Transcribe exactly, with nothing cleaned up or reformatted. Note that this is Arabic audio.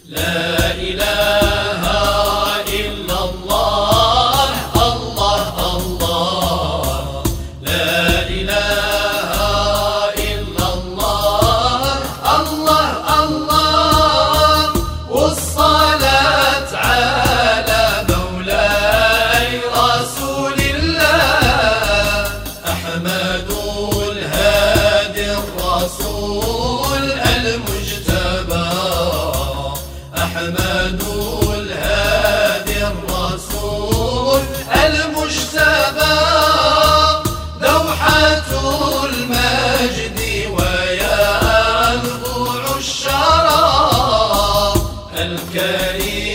لا إله إلا الله الله الله لا إله إلا الله الله الله والصلاة على مولاي رسول الله أحمد الهادي الرسول المجتبى أحمد الهادي الرسول المجتبى دوحة المجد وينبوع الشرى الكريم